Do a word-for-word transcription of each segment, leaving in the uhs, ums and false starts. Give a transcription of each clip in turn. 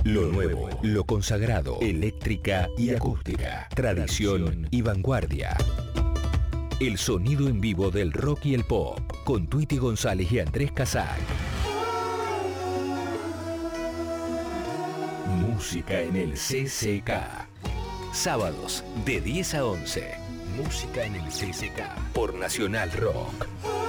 Lo nuevo, lo consagrado, eléctrica y acústica, tradición y vanguardia. El sonido en vivo del rock y el pop, con Tweety González y Andrés Casac. Música en el C C K. Sábados de diez a once. Música en el C C K por Nacional Rock.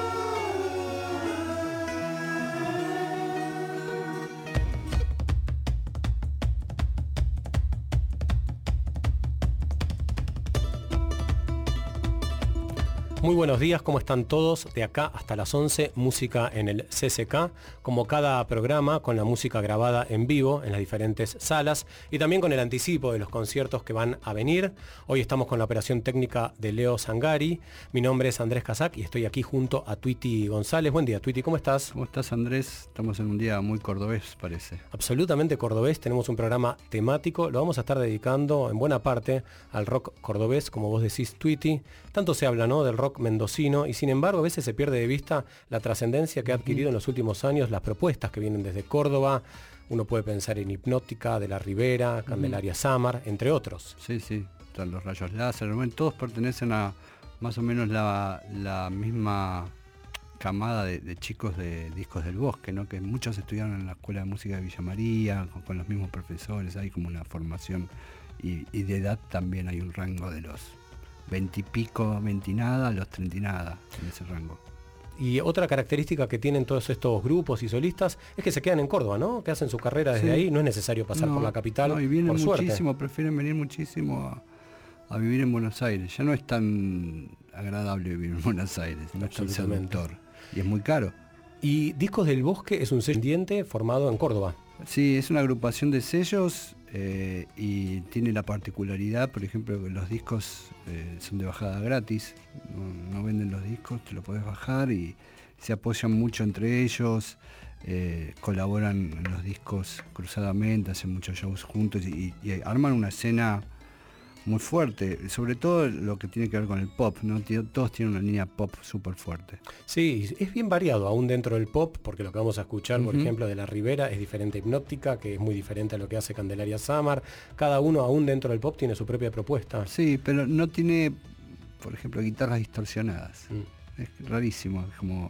Muy buenos días, ¿cómo están todos? De acá hasta las once, música en el C C K, como cada programa con la música grabada en vivo en las diferentes salas y también con el anticipo de los conciertos que van a venir. Hoy estamos con la operación técnica de Leo Zangari. Mi nombre es Andrés Casac y estoy aquí junto a Tweety González. Buen día, Tweety, ¿cómo estás? ¿Cómo estás, Andrés? Estamos en un día muy cordobés, parece. Absolutamente cordobés, tenemos un programa temático, lo vamos a estar dedicando en buena parte al rock cordobés, como vos decís, Tweety. Tanto se habla, ¿no?, del rock mendocino y sin embargo a veces se pierde de vista la trascendencia que ha adquirido en los últimos años las propuestas que vienen desde Córdoba. Uno puede pensar en Hipnótica, De la Ribera, Candelaria Samar, entre otros. Sí, sí, están los Rayos Láser, todos pertenecen a más o menos la, la misma camada de, de chicos de Discos del Bosque, ¿no? Que muchos estudiaron en la Escuela de Música de Villa María, con, con los mismos profesores, hay como una formación y, y de edad también hay un rango de los veintipico, veinti nada, los treinta y nada, en ese rango. Y otra característica que tienen todos estos grupos y solistas es que se quedan en Córdoba, ¿no? Que hacen su carrera desde sí. ahí, no es necesario pasar no, por la capital. No, y vienen por muchísimo, suerte. prefieren venir muchísimo a, a vivir en Buenos Aires. Ya no es tan agradable vivir en Buenos Aires, no es tan seductor. Y es muy caro. Y Discos del Bosque es un sello independiente formado en Córdoba. Sí, es una agrupación de sellos eh, y tiene la particularidad, por ejemplo, que los discos eh, son de bajada gratis, no, no venden los discos, te lo podés bajar y se apoyan mucho entre ellos, eh, colaboran en los discos cruzadamente, hacen muchos shows juntos y, y arman una escena muy fuerte, sobre todo lo que tiene que ver con el pop, ¿no? Todos tienen una línea pop súper fuerte. Sí, es bien variado aún dentro del pop, porque lo que vamos a escuchar, uh-huh. por ejemplo, de La Ribera es diferente a Hipnótica, que es muy diferente a lo que hace Candelaria Samar. Cada uno aún dentro del pop tiene su propia propuesta. Sí, pero no tiene, por ejemplo, guitarras distorsionadas. Mm. Es rarísimo, es como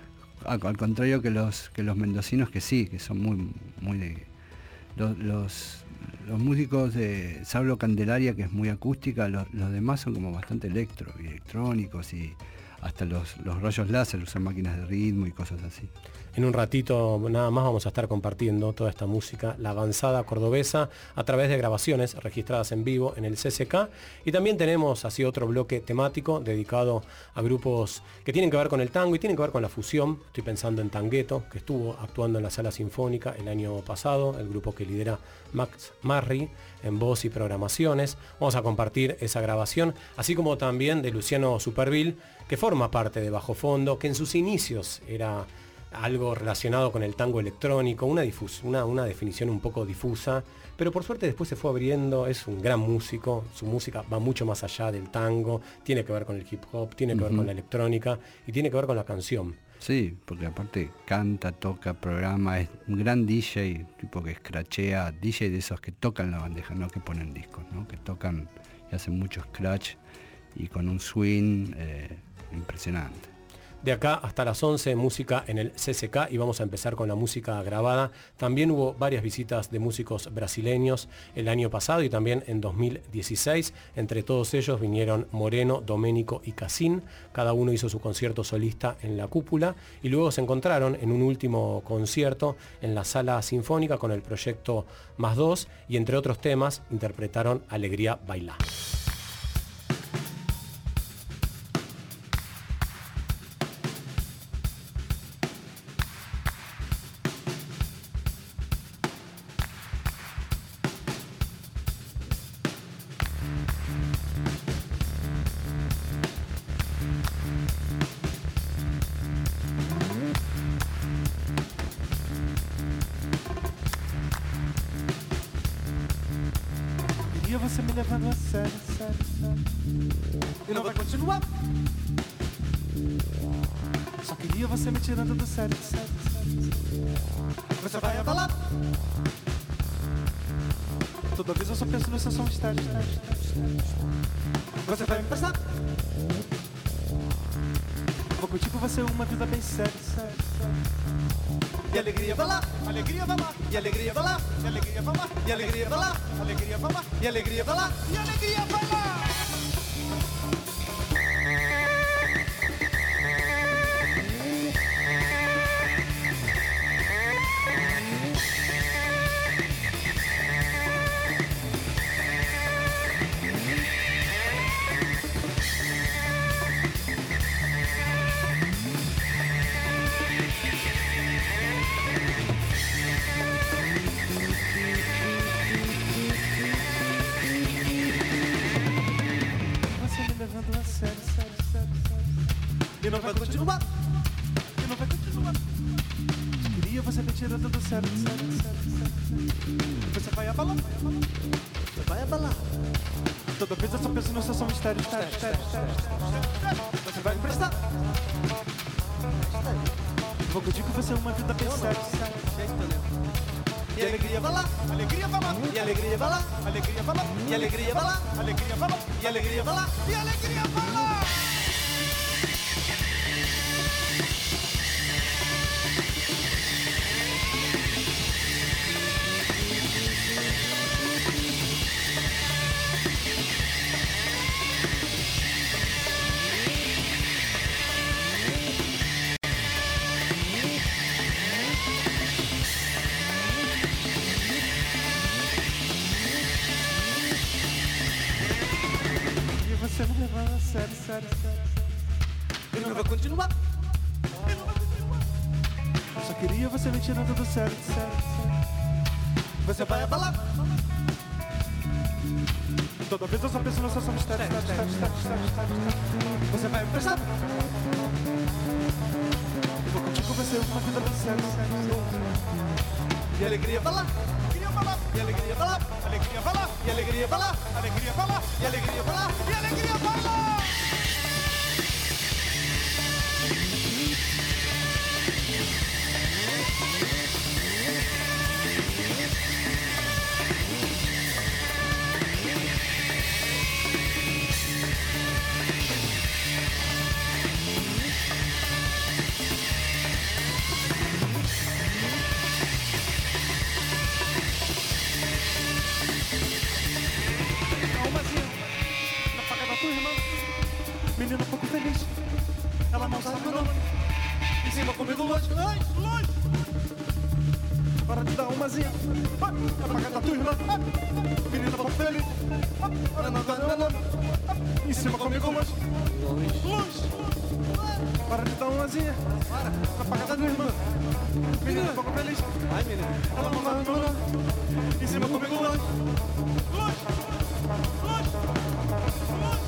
al, al contrario que los que los mendocinos, que sí, que son muy muy de los, los Los músicos de Sablo Candelaria, que es muy acústica, los, los demás son como bastante electro y electrónicos y hasta los, los rayos láser usan máquinas de ritmo y cosas así. En un ratito nada más vamos a estar compartiendo toda esta música, la avanzada cordobesa, a través de grabaciones registradas en vivo en el C C K. Y también tenemos así otro bloque temático dedicado a grupos que tienen que ver con el tango y tienen que ver con la fusión. Estoy pensando en Tangueto, que estuvo actuando en la Sala Sinfónica el año pasado, el grupo que lidera Max Marri en voz y programaciones. Vamos a compartir esa grabación, así como también de Luciano Superville, que forma parte de Bajo Fondo, que en sus inicios era algo relacionado con el tango electrónico, una, difus, una, una definición un poco difusa, pero por suerte después se fue abriendo. Es un gran músico, su música va mucho más allá del tango, tiene que ver con el hip hop, tiene que uh-huh. ver con la electrónica y tiene que ver con la canción. Sí, porque aparte canta, toca, programa, es un gran D J, tipo que scratchea, D J de esos que tocan la bandeja, no que ponen discos, ¿no? Que tocan y hacen mucho scratch y con un swing eh, impresionante. De acá hasta las once, música en el C C K, y vamos a empezar con la música grabada. También hubo varias visitas de músicos brasileños el año pasado y también en dos mil dieciséis. Entre todos ellos vinieron Moreno, Doménico y Casín. Cada uno hizo su concierto solista en la Cúpula y luego se encontraron en un último concierto en la Sala Sinfónica con el proyecto Más Dos y entre otros temas interpretaron Alegría Bailá. E você me levando a sério, sério, sério. E não vai continuar. Só queria você me tirando do sério, sério, sério. Você vai abalar. Toda vez eu só penso no seu som estéreo. Você vai me prestar? Vou contigo, você uma vida bem séria. E alegria vai lá, alegria vai lá, e alegria vai lá, e alegria vai lá, e alegria vai lá, alegria vai lá, e alegria vai lá, e alegria vai lá. E não vai continuar, e não vai continuar. Queria você me tirando do sério, sério, sério, sério. Você vai abalar, você vai abalar. Toda vez eu só penso no seu som estéreo, estéreo, estéreo, estéreo. Você vai me prestar? Vou contigo, você é uma vida bem séria. E alegria vai lá, alegria vai lá, e alegria vai lá, alegria vai lá, e alegria vai lá, alegria vai lá, e alegria vai lá, e alegria vai lá. Você me leva a sério, sério, sério. E não vai continuar, e não vai continuar. Eu só queria você me tirando do sério, sério, sério. Você vai abalar. Toda vez eu só penso no seu som mistério, sério, sério, sério, sério, sério. Você vai me prestar? Eu vou contigo, você é uma vida bem séria, sério, sério. E a alegria vai lá, e a alegria vai lá, alegria vai lá, e a alegria vai lá, alegria vai lá, e a alegria vai lá, e a alegria vai lá. Menina um pouco feliz, ela não sabe meu nome. Em cima comigo longe, longe, longe. Para de dar umazinha, vai pra casa da tua irmã. Menina um pouco feliz, ela não sabe meu nome. Em cima comigo longe, longe. Para de dar umazinha, vai pra casa da tua irmã. Menina um pouco feliz, ai menina, ela não sabe meu nome. Em cima comigo longe, longe, longe, longe.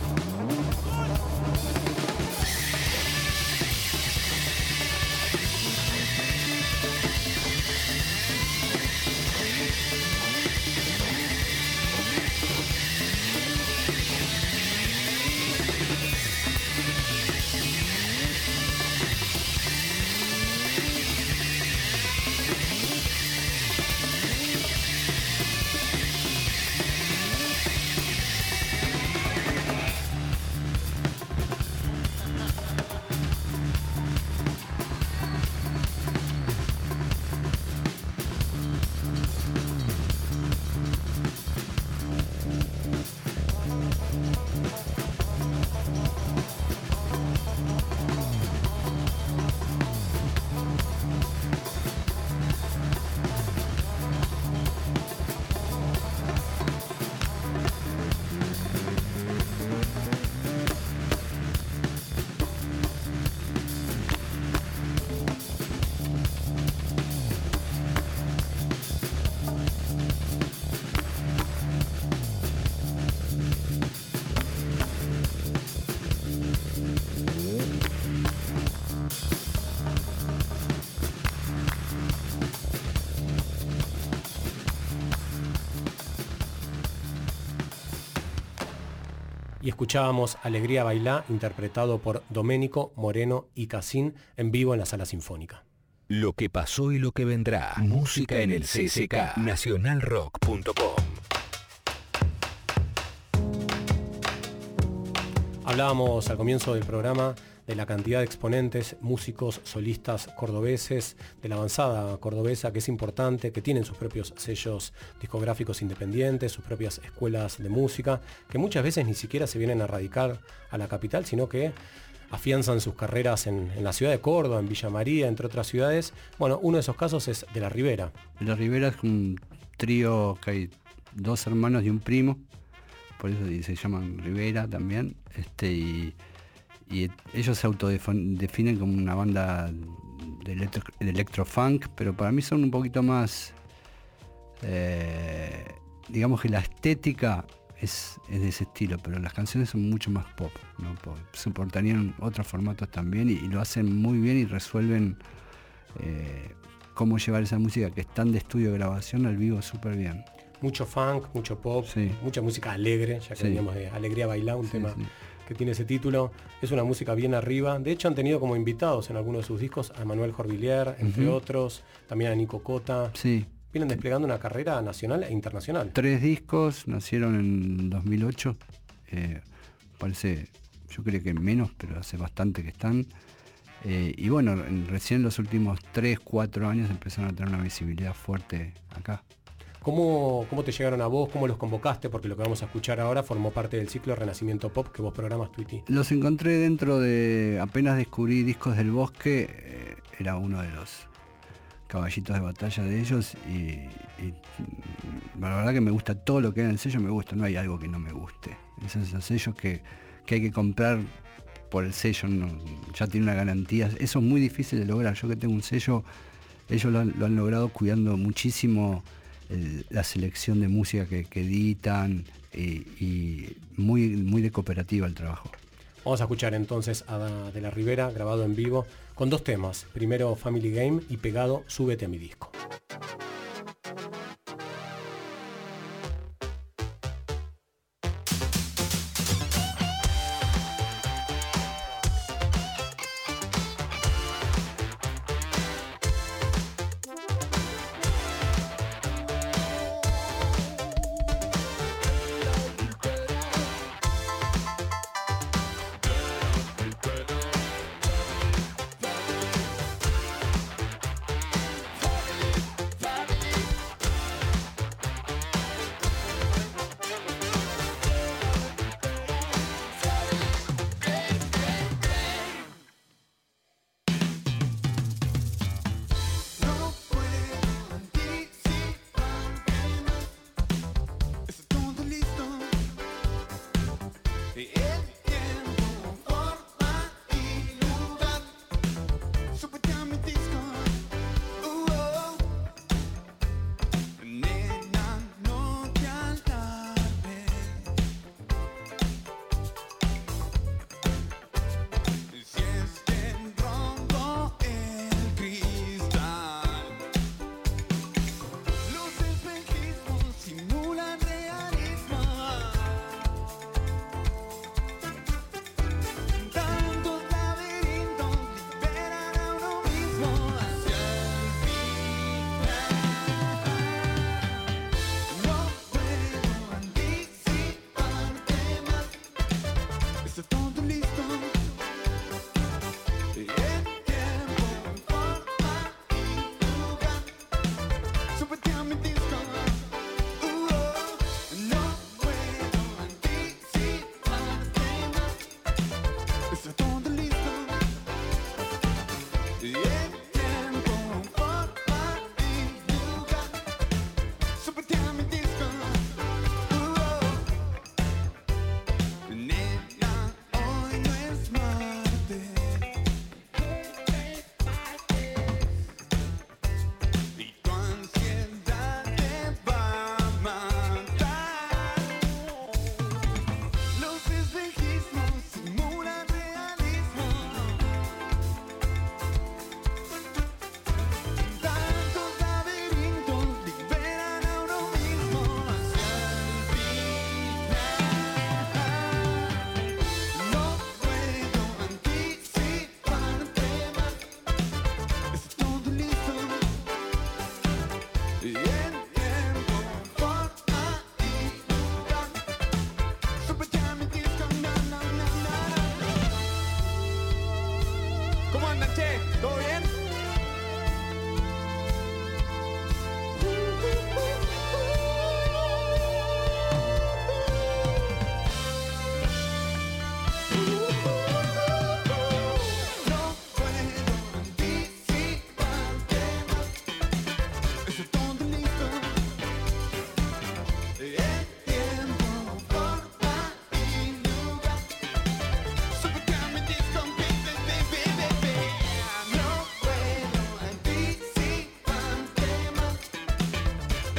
Y escuchábamos Alegría Bailá, interpretado por Doménico, Moreno y Casín, en vivo en la Sala Sinfónica. Lo que pasó y lo que vendrá. Música en el C S K. nacional rock punto com. Hablábamos al comienzo del programa de la cantidad de exponentes, músicos, solistas cordobeses, de la avanzada cordobesa, que es importante, que tienen sus propios sellos discográficos independientes, sus propias escuelas de música, que muchas veces ni siquiera se vienen a radicar a la capital, sino que afianzan sus carreras en, en la ciudad de Córdoba, en Villa María, entre otras ciudades. Bueno, uno de esos casos es De la Ribera. De la Ribera es un trío que hay dos hermanos y un primo, por eso se llaman Ribera también, este, y, y ellos se autodefinen como una banda de, electro, de electrofunk, pero para mí son un poquito más, eh, digamos que la estética es, es de ese estilo, pero las canciones son mucho más pop, ¿no? Soportarían otros formatos también y, y lo hacen muy bien y resuelven eh, cómo llevar esa música que es tan de estudio de grabación al vivo súper bien. Mucho funk, mucho pop, sí. Mucha música alegre, ya que sí. Veníamos de Alegría Bailá, un sí, tema sí. que tiene ese título. Es una música bien arriba. De hecho, han tenido como invitados en algunos de sus discos a Manuel Jorvillier, entre uh-huh. otros, también a Nico Cota. Sí. Vienen desplegando una carrera nacional e internacional. Tres discos, nacieron en dos mil ocho. Eh, parece, yo creo que menos, pero hace bastante que están. Eh, y bueno, en, recién en los últimos tres, cuatro años empezaron a tener una visibilidad fuerte acá. ¿Cómo, ¿Cómo te llegaron a vos? ¿Cómo los convocaste? Porque lo que vamos a escuchar ahora formó parte del ciclo Renacimiento Pop que vos programas, Tweety. Los encontré dentro de... Apenas descubrí Discos del Bosque, eh, era uno de los caballitos de batalla de ellos y, y la verdad que me gusta todo lo que hay en el sello, me gusta, no hay algo que no me guste. Esos, esos sellos que, que hay que comprar por el sello, no, ya tiene una garantía. Eso es muy difícil de lograr. Yo que tengo un sello, ellos lo han, lo han logrado cuidando muchísimo el, la selección de música que, que editan y, y muy, muy de cooperativa el trabajo. Vamos a escuchar entonces a De la Ribera, grabado en vivo, con dos temas. Primero Family Game y pegado Súbete a mi disco.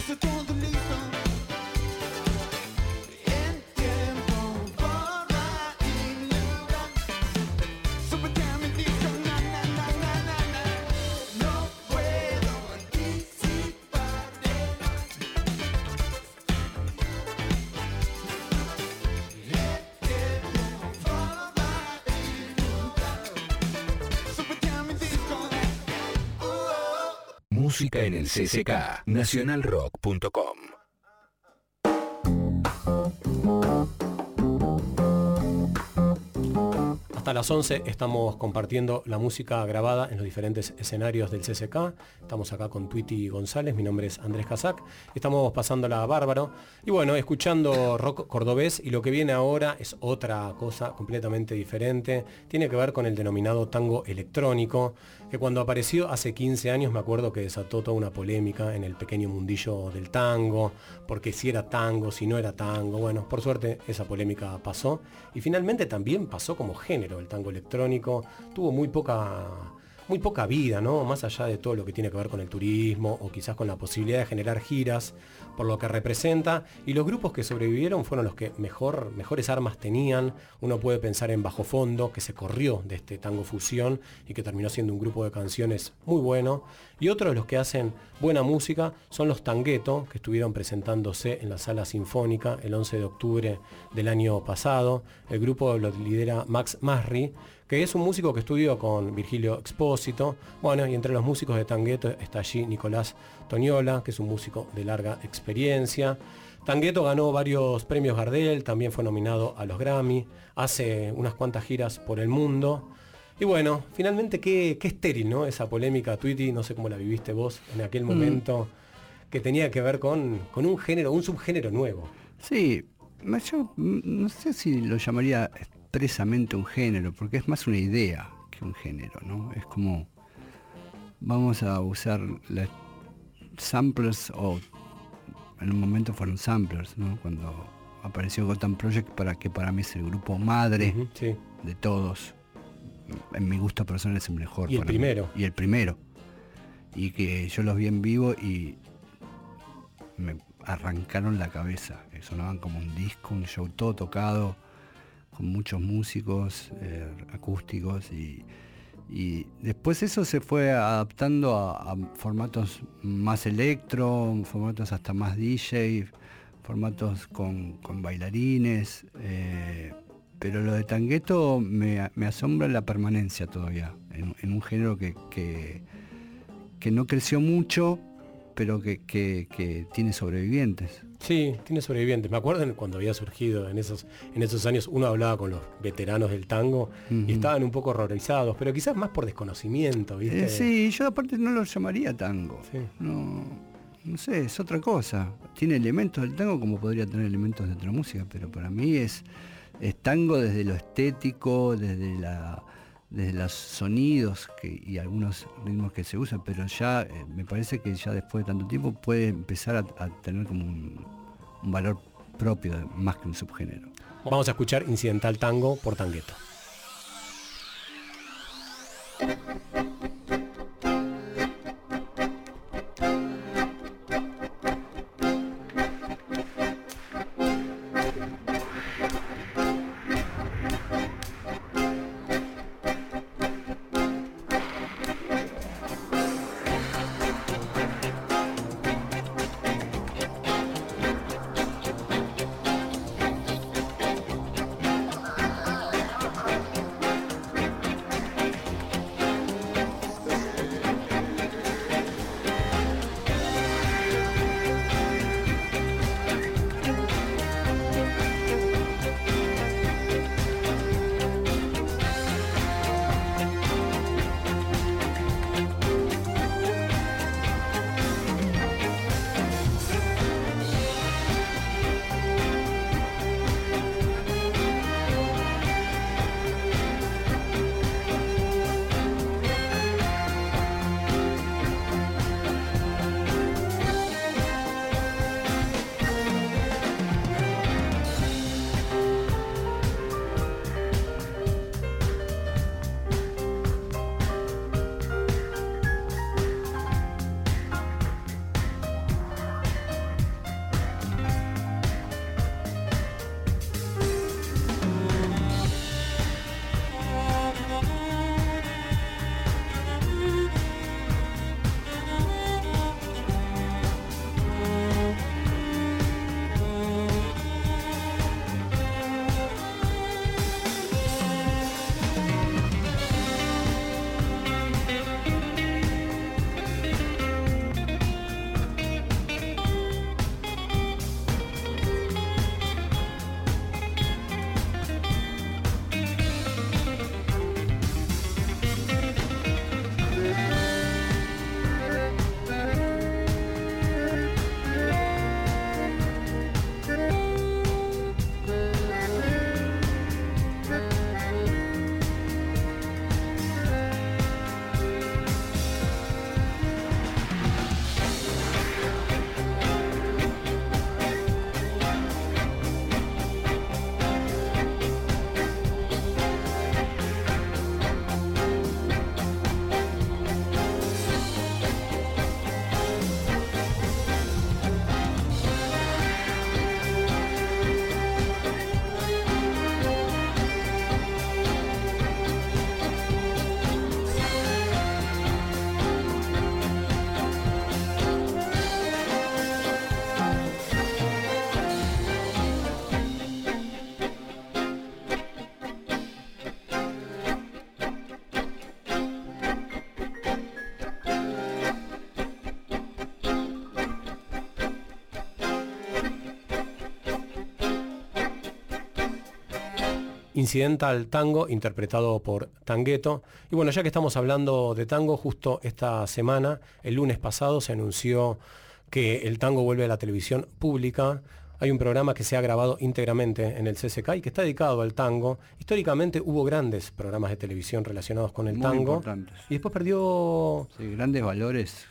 Eso todo listo. En tiempo, forma y lugar. Súbete a mi disco, na na na na na na. No puedo anticipar de más. En tiempo, forma y lugar. Súbete a mi disco. Uh, oh. Música en el C C K, nacional rock punto com. Hasta las once estamos compartiendo la música grabada en los diferentes escenarios del C C K. Estamos acá con Twitty González, mi nombre es Andrés Casac. Estamos pasándola bárbaro. Y bueno, escuchando rock cordobés, y lo que viene ahora es otra cosa completamente diferente. Tiene que ver con el denominado tango electrónico, que cuando apareció hace quince años me acuerdo que desató toda una polémica en el pequeño mundillo del tango, porque si era tango, si no era tango. Bueno, por suerte esa polémica pasó, y finalmente también pasó como género. El tango electrónico tuvo muy poca, muy poca vida, ¿no? Más allá de todo lo que tiene que ver con el turismo o quizás con la posibilidad de generar giras, por lo que representa, y los grupos que sobrevivieron fueron los que mejor, mejores armas tenían. Uno puede pensar en Bajo Fondo, que se corrió de este tango fusión y que terminó siendo un grupo de canciones muy bueno, y otros de los que hacen buena música son los Tangueto, que estuvieron presentándose en la Sala Sinfónica el once de octubre del año pasado. El grupo lo lidera Max Masri, que es un músico que estudió con Virgilio Expósito. Bueno, y entre los músicos de Tangueto está allí Nicolás Toñola, que es un músico de larga experiencia. Tangueto ganó varios premios Gardel, también fue nominado a los Grammy, hace unas cuantas giras por el mundo. Y bueno, finalmente qué, qué estéril, ¿no? Esa polémica, Twitty, no sé cómo la viviste vos en aquel momento, mm. que tenía que ver con, con un género, un subgénero nuevo. Sí, yo no sé si lo llamaría expresamente un género, porque es más una idea que un género, ¿no? Es como, vamos a usar las samplers, o en un momento fueron samplers, ¿no? Cuando apareció Gotham Project, para que para mí es el grupo madre uh-huh, sí. de todos. En mi gusto personal es el mejor. Y el primero. Mí. Y el primero. Y que yo los vi en vivo y me arrancaron la cabeza. Sonaban como un disco, un show todo tocado, con muchos músicos eh, acústicos. Y, y después eso se fue adaptando a, a formatos más electro, formatos hasta más D J, formatos con, con bailarines. Eh, Pero lo de Tangueto me, me asombra la permanencia todavía, en, en un género que, que, que no creció mucho, pero que, que, que tiene sobrevivientes. Sí, tiene sobrevivientes. Me acuerdo cuando había surgido en esos, en esos años, uno hablaba con los veteranos del tango uh-huh. y estaban un poco horrorizados, pero quizás más por desconocimiento, ¿viste? Eh, sí, yo aparte no lo llamaría tango. Sí. No, no sé, es otra cosa. Tiene elementos del tango como podría tener elementos de otra música, pero para mí es... Es tango desde lo estético, desde, la, desde los sonidos que, y algunos ritmos que se usan, pero ya eh, me parece que ya después de tanto tiempo puede empezar a, a tener como un, un valor propio, más que un subgénero. Vamos a escuchar Incidental Tango por Tangueto. Incidental Tango, interpretado por Tangueto. Y bueno, ya que estamos hablando de tango, justo esta semana, el lunes pasado, se anunció que el tango vuelve a la televisión pública. Hay un programa que se ha grabado íntegramente en el C C K y que está dedicado al tango. Históricamente hubo grandes programas de televisión relacionados con el Muy tango. importantes. Y después perdió... Sí, Grandes Valores.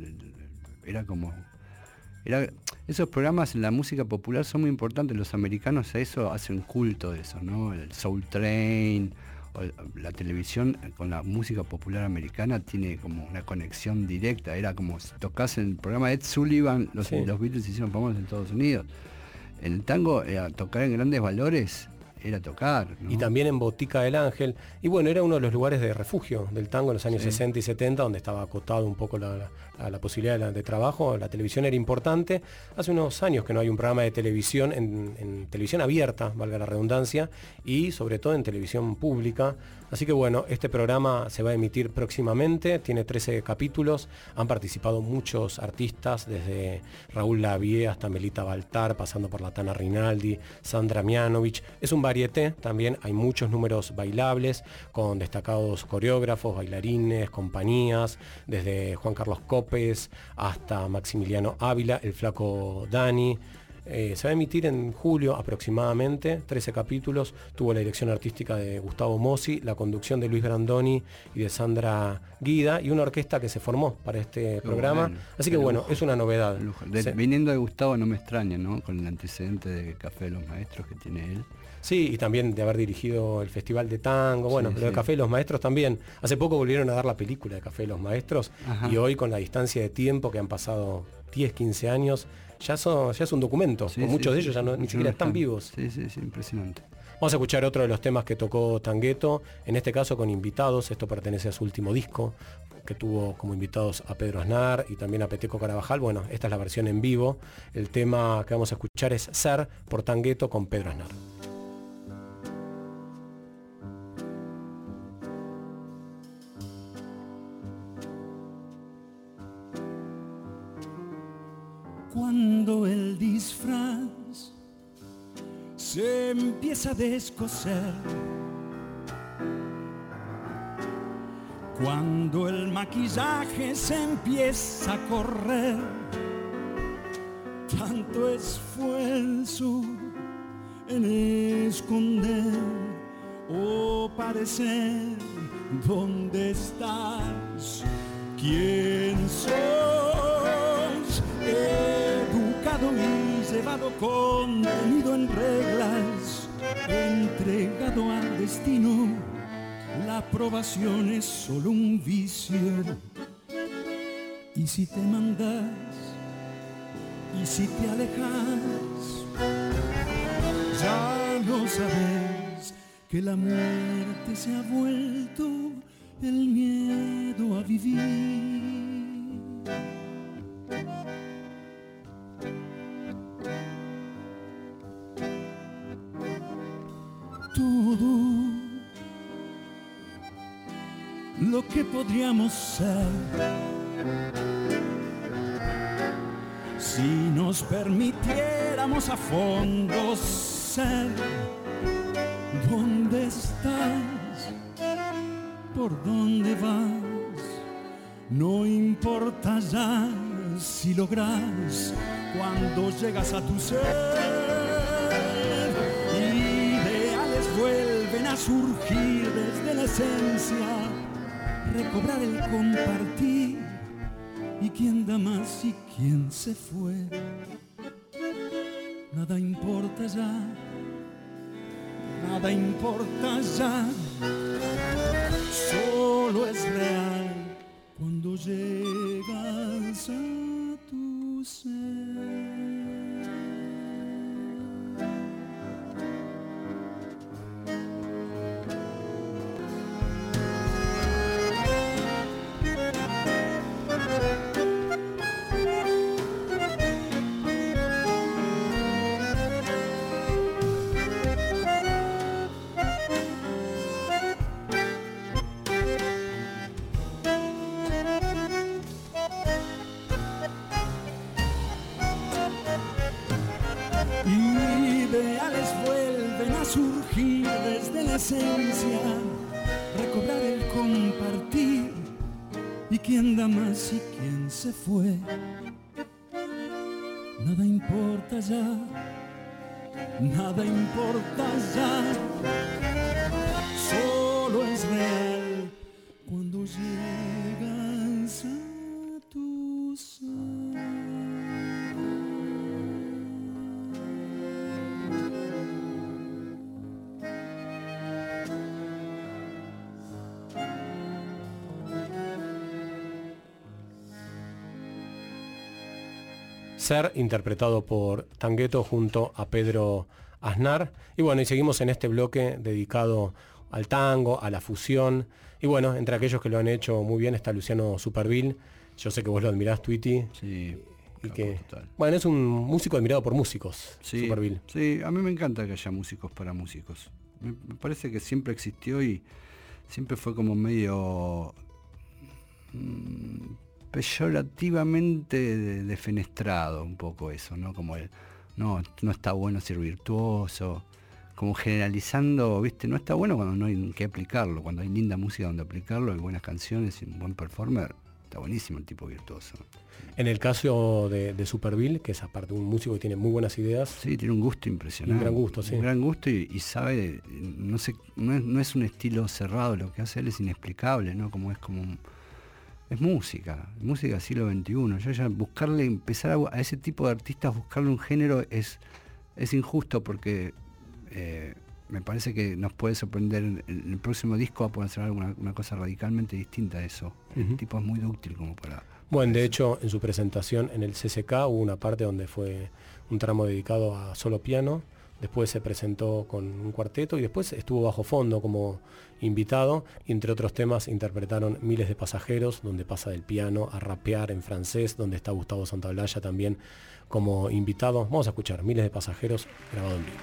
Era como... Era, esos programas en la música popular son muy importantes. Los americanos a eso hacen culto de eso, ¿no? El Soul Train, o la televisión con la música popular americana tiene como una conexión directa. Era como si tocas en el programa de Ed Sullivan, los, Sí. los Beatles hicieron famosos en Estados Unidos. En el tango, era tocar en Grandes Valores era tocar, ¿no? Y también en Botica del Ángel. Y bueno, era uno de los lugares de refugio del tango en los años Sí. sesenta y setenta, donde estaba acotado un poco la, la, la posibilidad de, de trabajo. La televisión era importante. Hace unos años que no hay un programa de televisión, en, en televisión abierta, valga la redundancia, y sobre todo en televisión pública. Así que bueno, este programa se va a emitir próximamente, tiene trece capítulos, han participado muchos artistas, desde Raúl Lavie hasta Melita Baltar, pasando por la Tana Rinaldi, Sandra Mianovich. Es un varieté, también hay muchos números bailables, con destacados coreógrafos, bailarines, compañías, desde Juan Carlos Copes hasta Maximiliano Ávila, el Flaco Dani. Eh, se va a emitir en julio aproximadamente, trece capítulos, tuvo la dirección artística de Gustavo Mossi, la conducción de Luis Grandoni y de Sandra Guida, y una orquesta que se formó para este Qué programa, bueno, así que qué bueno, lujo, es una novedad. lujo. De, Se- viniendo de Gustavo no me extraña, ¿no? Con el antecedente de Café de los Maestros que tiene él. Sí, y también de haber dirigido el Festival de Tango, bueno, Sí, lo de sí. Café de los Maestros también. Hace poco volvieron a dar la película de Café de los Maestros, Ajá. y hoy con la distancia de tiempo que han pasado diez, quince años, ya, son, ya es un documento, Sí, con sí, muchos de sí. ellos ya no- ni No siquiera están están. vivos. Sí, sí, sí, impresionante. Vamos a escuchar otro de los temas que tocó Tangueto, en este caso con invitados. Esto pertenece a su último disco, que tuvo como invitados a Pedro Aznar y también a Peteco Carabajal. Bueno, esta es la versión en vivo. El tema que vamos a escuchar es Ser por Tangueto con Pedro Aznar. Cuando el disfraz se empieza a descoser, cuando el maquillaje se empieza a correr, tanto esfuerzo en esconder o parecer dónde estás, quién sos, educado y llevado contenido en reglas, entregado al destino. La aprobación es solo un vicio. Y si te mandas, y si te alejas, ya lo sabes, que la muerte se ha vuelto el miedo a vivir. Todo lo que podríamos ser, si nos permitiéramos a fondo ser. ¿Dónde estás? ¿Por dónde vas? No importa ya si logras cuando llegas a tu ser. Ideales vuelven a surgir desde la esencia, recobrar el compartir, y quién da más y quién se fue. Nada importa ya, nada importa ya, solo es real cuando llegas a tu ser. la esencia, recobrar el compartir, y quién da más y quién se fue. Nada importa ya, nada importa ya, solo es real cuando llegas a tu ser. Ser, interpretado por Tangueto junto a Pedro Aznar. Y bueno, y seguimos en este bloque dedicado al tango, a la fusión. Y bueno, entre aquellos que lo han hecho muy bien está Luciano Supervielle. Yo sé que vos lo admirás, Twitty. Sí. Y que, bueno, es un músico admirado por músicos, sí, Supervielle. Sí, a mí me encanta que haya músicos para músicos. Me, me parece que siempre existió y siempre fue como medio... Mmm, peyorativamente defenestrado un poco eso, ¿no? Como el, no, no está bueno ser virtuoso, como generalizando, ¿viste? No está bueno cuando no hay que aplicarlo, cuando hay linda música donde aplicarlo, hay buenas canciones y un buen performer, está buenísimo el tipo virtuoso. En el caso de, de Supervielle, que es aparte un músico que tiene muy buenas ideas. Sí, tiene un gusto impresionante. Un gran gusto, sí. Un gran gusto y, y sabe, no sé, no es, no es un estilo cerrado, lo que hace él es inexplicable, ¿no? Como es como un, es música, música siglo veintiuno. Yo ya buscarle, empezar a, a ese tipo de artistas, buscarle un género es, es injusto porque eh, me parece que nos puede sorprender. En, en el próximo disco va a poder hacer alguna, una cosa radicalmente distinta a eso. Uh-huh. El tipo es muy dúctil como para... Bueno, de hecho, en su presentación en el C C K hubo una parte donde fue un tramo dedicado a solo piano. Después se presentó con un cuarteto y después estuvo bajo fondo como invitado. Y entre otros temas interpretaron Miles de Pasajeros, donde pasa del piano a rapear en francés, donde está Gustavo Santaolalla también como invitado. Vamos a escuchar Miles de Pasajeros grabado en vivo.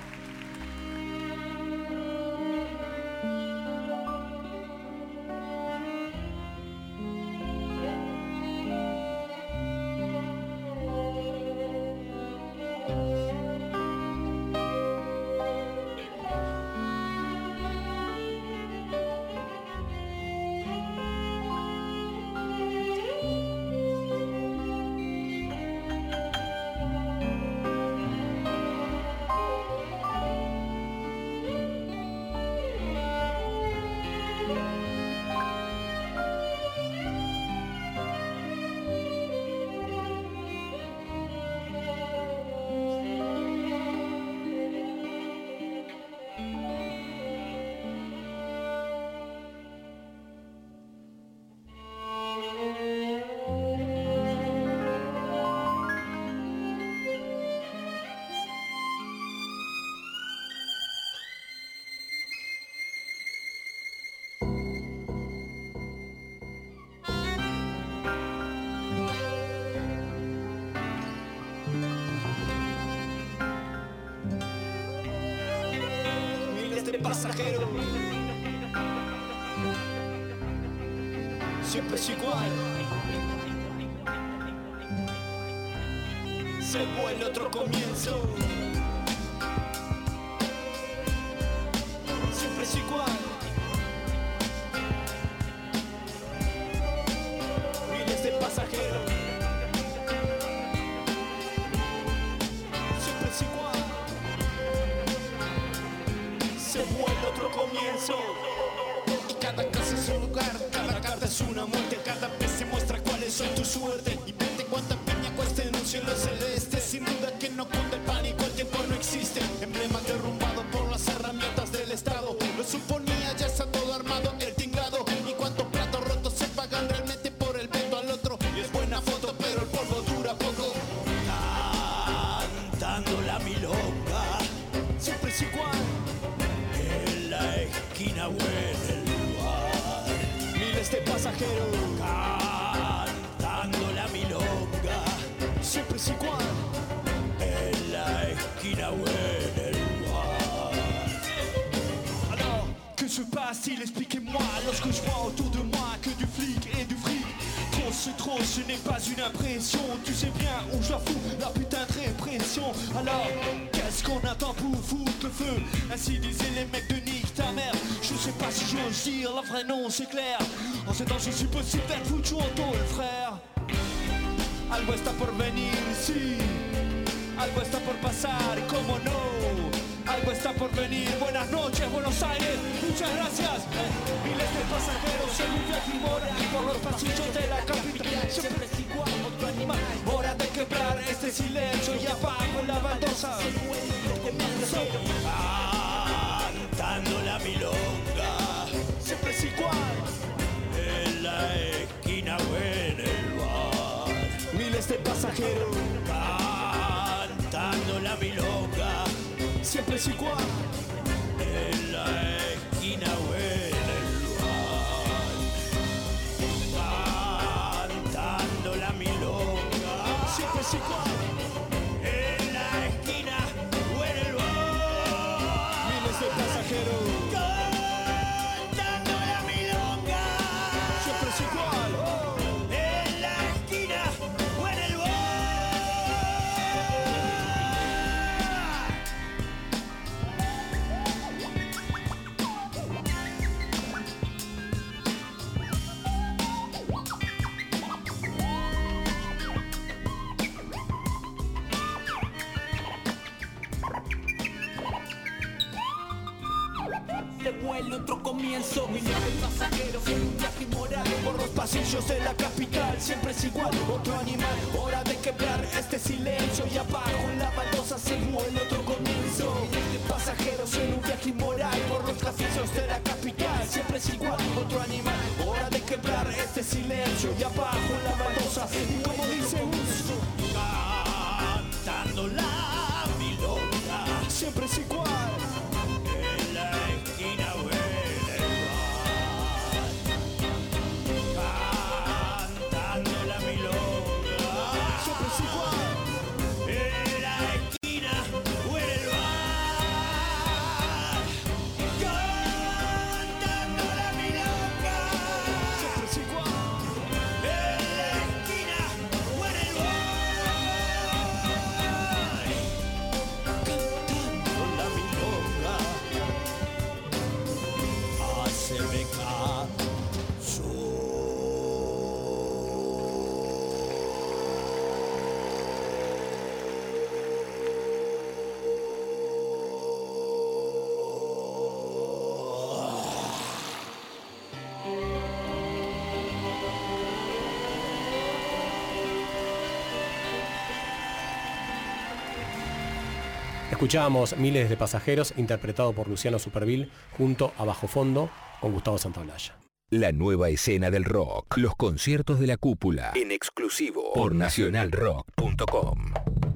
Pasajero, siempre es igual. Se vuelve otro comienzo. Siempre es igual. Miles de pasajeros. Siempre es igual. Se vuelve otro comienzo. Y cada casa es un lugar, cada carta es una muerte. Cada vez se muestra cuál es hoy tu suerte. Y vete cuánta peña cuesta en un cielo celeste. Sin duda que no cunde el pánico, el tiempo no existe. Emblema derrumbado por las herramientas del Estado. Lo suponía, ya está todo armado, el tinglado. Y cuántos platos rotos se pagan realmente por el veto al otro. Y es buena foto, pero el polvo dura poco. Cantando la milonga. Siempre es igual. Esquina o en el lugar, miles de pasajeros cantando la milonga. Siempre es igual. En la esquina o en el lugar. Alors, que se passe-t-il? Expliquez-moi lorsque je vois autour de moi que du flic et du fric. Trop c'est trop, ce n'est pas une impression. Tu sais bien où je fous la putain de répression. Alors, qu'est-ce qu'on attend pour foutre le feu? Ainsi disaient les mecs de Nick. ta mère. Je sais pas si j'ose dire le vrai nom, c'est clair. En ces temps, je suis possible d'être foutu en tôle, frère. Algo está por venir, sí. Algo está por pasar, cómo no. Algo está por venir. Buenas noches, Buenos Aires. Muchas gracias. Miles de pasajeros en un viaje moral por los pasillos de la capital. Siempre es igual, otro animal. Hora de quebrar este silencio y apago la baldosa. Cantando la milonga. Siempre es igual. En la esquina o en el bar. Miles de pasajeros. Cantando la milonga. Siempre es igual. En la esquina o en el lugar. Cantando la milonga. Siempre es igual. En la esquina o en el lugar. Miles de pasajeros. Cantando la milonga. Siempre es igual. En la esquina o en el lugar. Se vuelve otro comienzo, miles de pasajeros en un viaje moral por los pasillos de la capital. Siempre es igual, otro animal. Hora de quebrar este silencio y abajo en la baldosa se vuelve otro comienzo. Miles de pasajeros en un viaje moral por los pasillos de la capital. Siempre es igual, otro animal. Hora de quebrar este silencio y abajo en la baldosa. Y como dice Uso, cantando la milonga. Siempre es igual. Escuchábamos Miles de pasajeros, interpretado por Luciano Superville, junto a Bajo Fondo, con Gustavo Santaolalla. La nueva escena del rock. Los conciertos de la cúpula. En exclusivo por nacional rock punto com.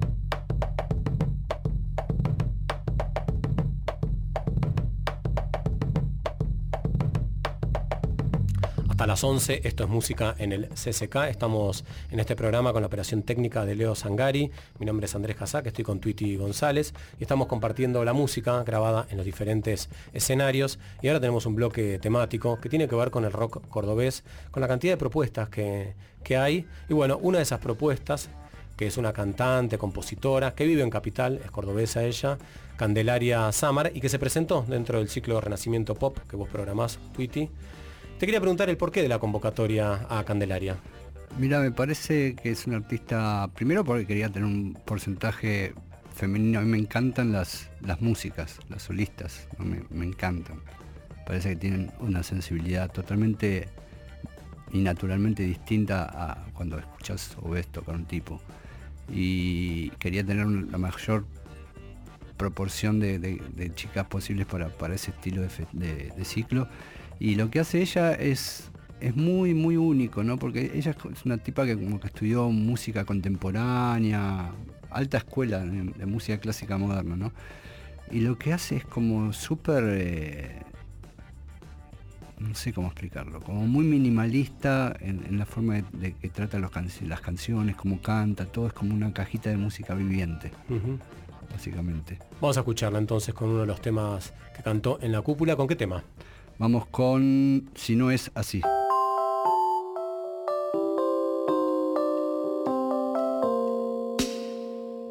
Hasta las once, esto es música en el C C K. Estamos en este programa con la operación técnica de Leo Zangari. Mi nombre es Andrés Casac, estoy con Twitty González y estamos compartiendo la música grabada en los diferentes escenarios. Y ahora tenemos un bloque temático que tiene que ver con el rock cordobés, con la cantidad de propuestas que, que hay. Y bueno, una de esas propuestas, que es una cantante, compositora, que vive en Capital, es cordobesa ella, Candelaria Samar, y que se presentó dentro del ciclo Renacimiento Pop que vos programás, Twitty. Te quería preguntar el porqué de la convocatoria a Candelaria. Mira, me parece que es un artista, primero porque quería tener un porcentaje femenino. A mí me encantan las, las músicas, las solistas, ¿no? me, me encantan. Parece que tienen una sensibilidad totalmente y naturalmente distinta a cuando escuchas o ves tocar un tipo. Y quería tener la mayor proporción de, de, de chicas posibles para, para ese estilo de, de, de ciclo. Y lo que hace ella es, es muy, muy único, ¿no? Porque ella es una tipa que como que estudió música contemporánea, alta escuela de, de música clásica moderna, ¿no? Y lo que hace es como súper, eh, no sé cómo explicarlo, como muy minimalista en, en la forma de, de que trata los can las canciones, cómo canta, todo es como una cajita de música viviente. Uh-huh. Básicamente. Vamos a escucharla entonces con uno de los temas que cantó en la cúpula. ¿Con qué tema? Vamos con Si no es así.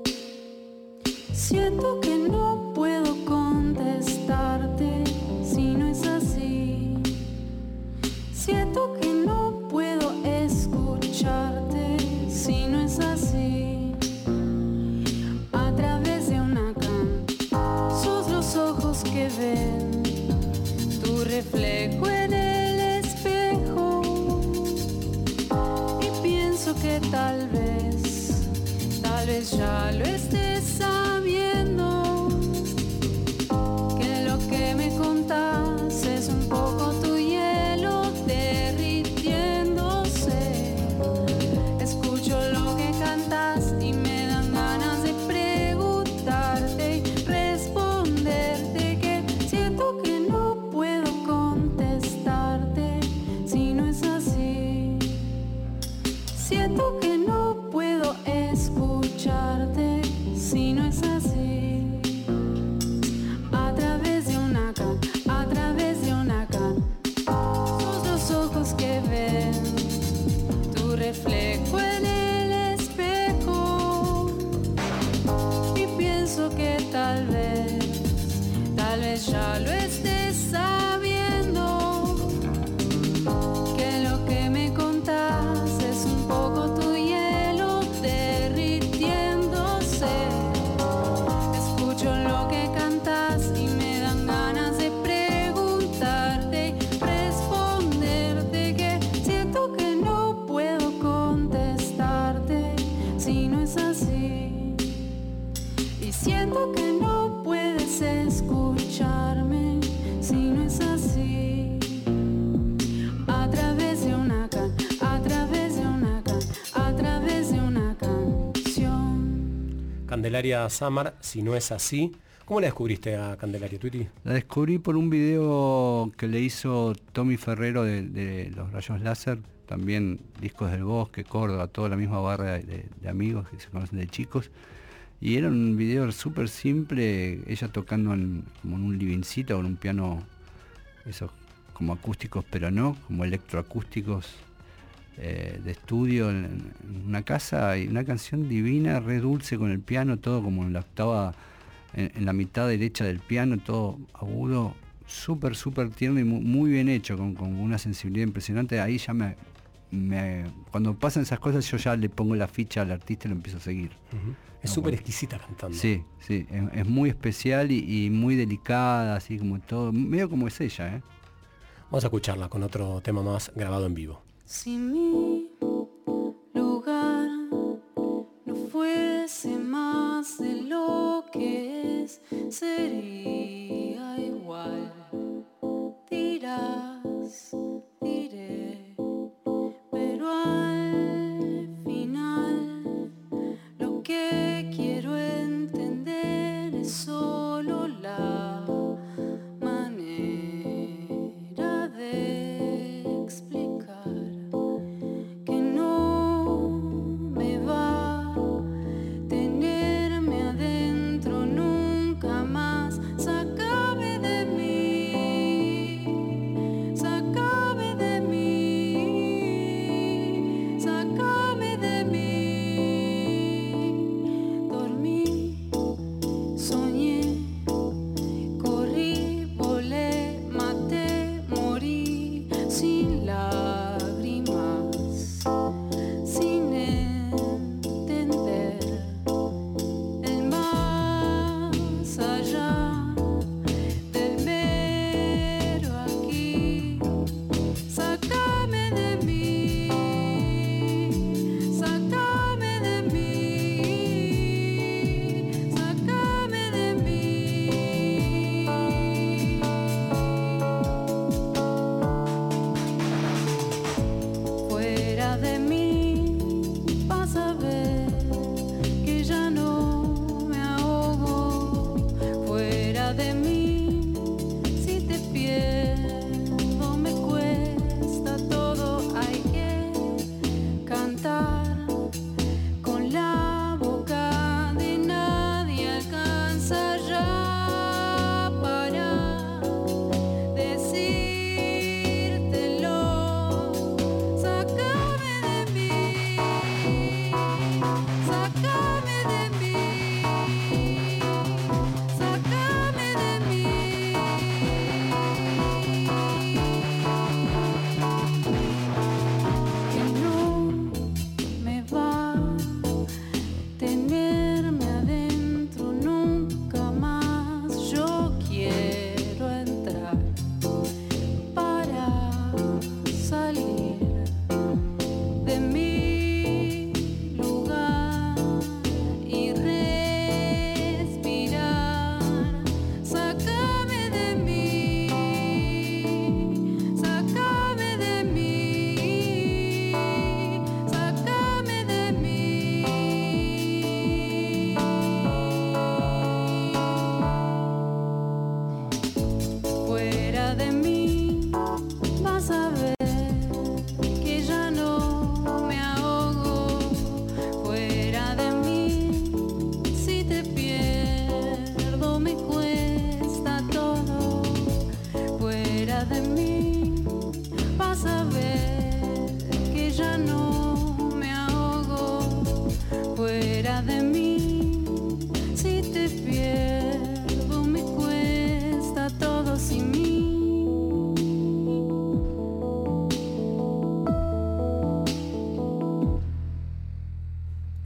Siento que no puedo contestarte si vez ya lo estés sabiendo, que lo que me contás es un poco tu hielo derritiéndose. Escucho lo que cantas y me dan ganas de preguntarte y responderte, que siento que no puedo contestarte si no es así. Siento que no puedo escucharte si no es así. A través de una can, a través de una can, sos los ojos que ven tu reflejo en el espejo. Y pienso que tal vez, tal vez ya lo estés sabiendo, que lo que me contás es un poco tu hielo derritiéndose. Escucho lo que cantas y me dan ganas de preguntarte y responderte, que siento que no puedo contestarte si no es así. Y siento que no puedes escucharme si no es así. A través de una can, a través de una can, a través de una canción. Candelaria Samar, si no es así. ¿Cómo la descubriste a Candelaria, Twitty? La descubrí por un video que le hizo Tommy Ferrero de, de Los Rayos Láser, también Discos del Bosque, Córdoba, toda la misma barra de, de- de amigos que se conocen de chicos. Y era un video súper simple, ella tocando en, como en un livingcito con un piano, esos como acústicos, pero no, como electroacústicos eh, de estudio en, en una casa, y una canción divina, re dulce con el piano, todo como en la octava, en, en la mitad derecha del piano, todo agudo, súper, súper tierno y mu- muy bien hecho, con, con una sensibilidad impresionante. Ahí ya me, me- cuando pasan esas cosas yo ya le pongo la ficha al artista y lo empiezo a seguir. Es No, súper bueno. exquisita cantando. Sí, sí, es, es muy especial y, y muy delicada, así como todo, medio como es ella, ¿eh? Vamos a escucharla con otro tema más grabado en vivo. Si mi lugar no fuese más de lo que es, sería igual. Dirás, diré, pero al final lo que quiero entender es solo la manera de explicar que no me va a tenerme adentro nunca más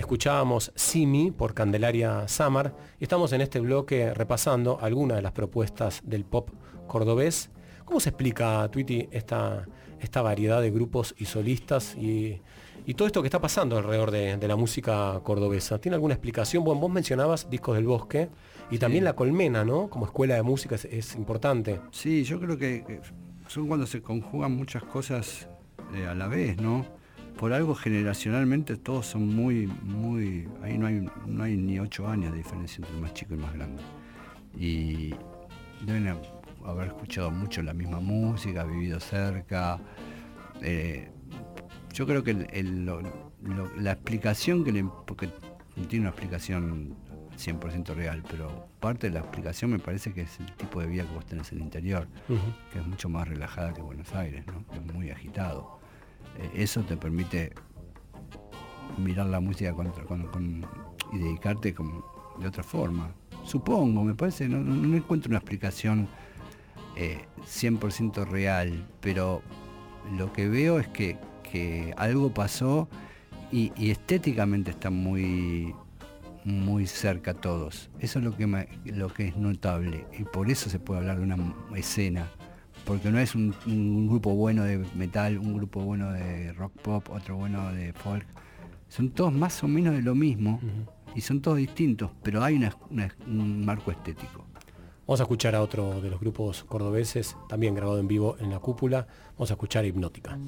escuchábamos Simi por Candelaria Samar y estamos en este bloque repasando algunas de las propuestas del pop cordobés. ¿Cómo se explica, Twitty, esta, esta variedad de grupos y solistas y, y todo esto que está pasando alrededor de, de la música cordobesa? ¿Tiene alguna explicación? Bueno, vos mencionabas Discos del Bosque y sí. También La Colmena, ¿no? Como escuela de música es, es importante. Sí, yo creo que, que son cuando se conjugan muchas cosas eh, a la vez, ¿no? Por algo generacionalmente todos son muy, muy... Ahí no hay, no hay ni ocho años de diferencia entre el más chico y el más grande. Y deben haber escuchado mucho la misma música, vivido cerca. Eh, yo creo que el, el, lo, lo, la explicación que le... porque no tiene una explicación cien por ciento real, pero parte de la explicación me parece que es el tipo de vida que vos tenés en el interior, uh-huh. que es mucho más relajada que Buenos Aires, ¿no? Que es muy agitado. Eh, eso te permite mirar la música con, con, con, y dedicarte con, de otra forma. Supongo, me parece, no, no, no encuentro una explicación eh, cien por ciento real, pero lo que veo es que, que algo pasó y, y estéticamente está muy... muy cerca a todos. Eso es lo que, me, lo que es notable y por eso se puede hablar de una escena, porque no es un, un grupo bueno de metal, un grupo bueno de rock pop, otro bueno de folk. Son todos más o menos de lo mismo uh-huh. y son todos distintos, pero hay una, una, un marco estético. Vamos a escuchar a otro de los grupos cordobeses, también grabado en vivo en La Cúpula. Vamos a escuchar Hipnótica.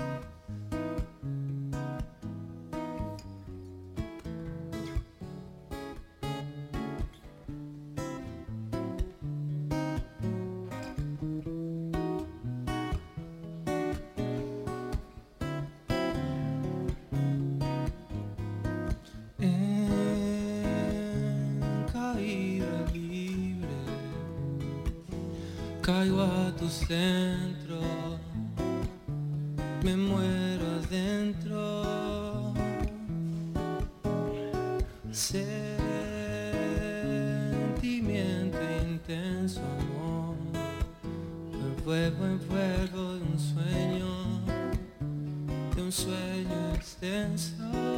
Caigo a tu centro, me muero adentro. Sentimiento intenso, amor. Me vuelvo en fuego de un sueño, de un sueño extenso.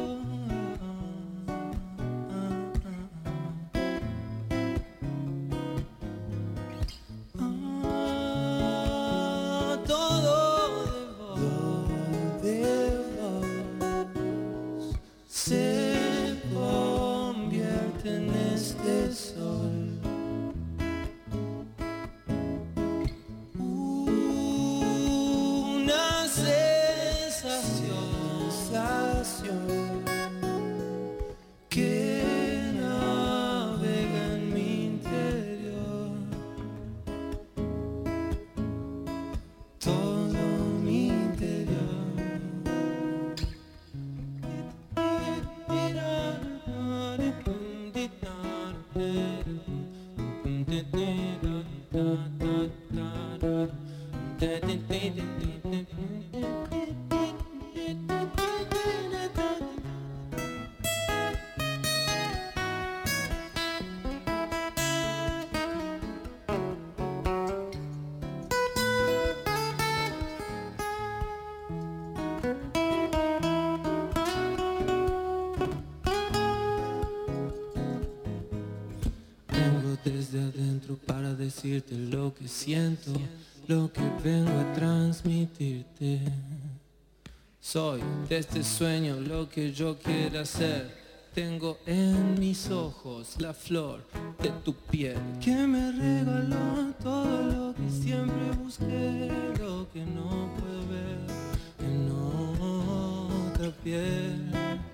Desde adentro para decirte lo que siento, lo que vengo a transmitirte. Soy de este sueño lo que yo quiero hacer. Tengo en mis ojos la flor de tu piel que me regaló todo lo que siempre busqué, lo que no puedo ver en otra piel.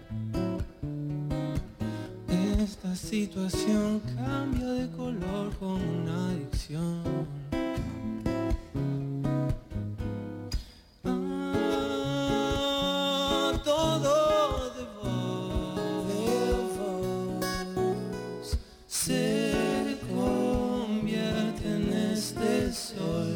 Esta situación cambia de color como una adicción. Ah, todo de vos, de vos se convierte en este sol.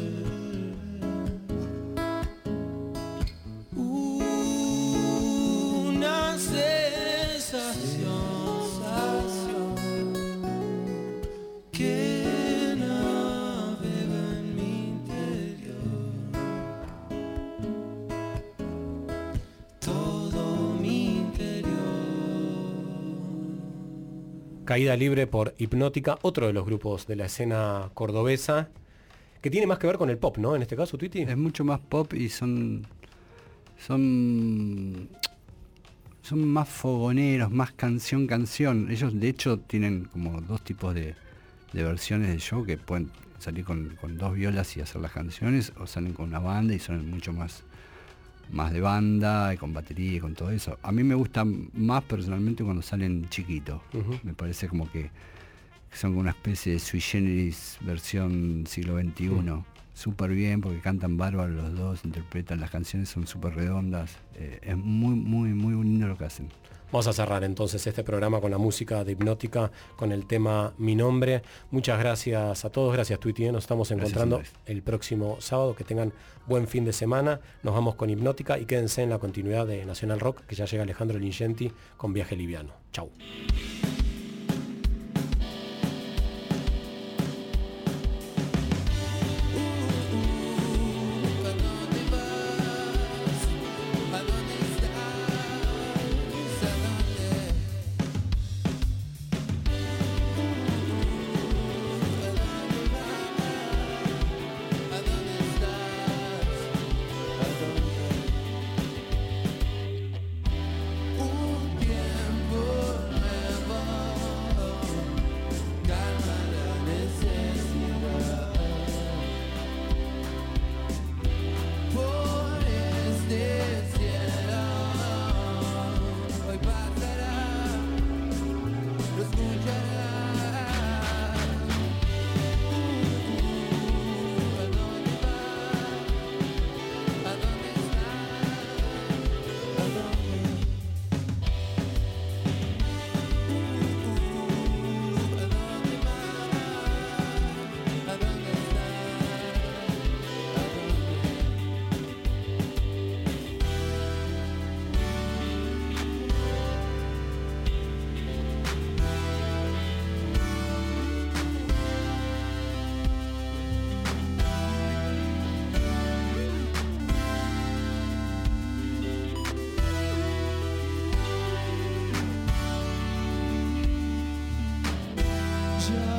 Una sensación que navega Caída Libre por Hipnótica, otro de los grupos de la escena cordobesa, que tiene más que ver con el pop, ¿no? En este caso, Twitty. Es mucho más pop y son son son más fogoneros, más canción canción. Ellos de hecho tienen como dos tipos de, de versiones de show, que pueden salir con, con dos violas y hacer las canciones, o salen con una banda y son mucho más más de banda y con batería y con todo eso. A mí me gusta más personalmente cuando salen chiquitos. Uh-huh. Me parece como que son como una especie de sui generis versión siglo veintiuno. Uh-huh. Súper bien porque cantan bárbaro los dos, interpretan las canciones, son súper redondas. Eh, es muy, muy, muy lindo lo que hacen. Vamos a cerrar entonces este programa con la música de Hipnótica, con el tema Mi Nombre. Muchas gracias a todos, gracias Twitty. Nos estamos encontrando gracias, el próximo sábado. Que tengan buen fin de semana. Nos vamos con Hipnótica y quédense en la continuidad de Nacional Rock, que ya llega Alejandro Lingenti con Viaje Liviano. Chau. Ya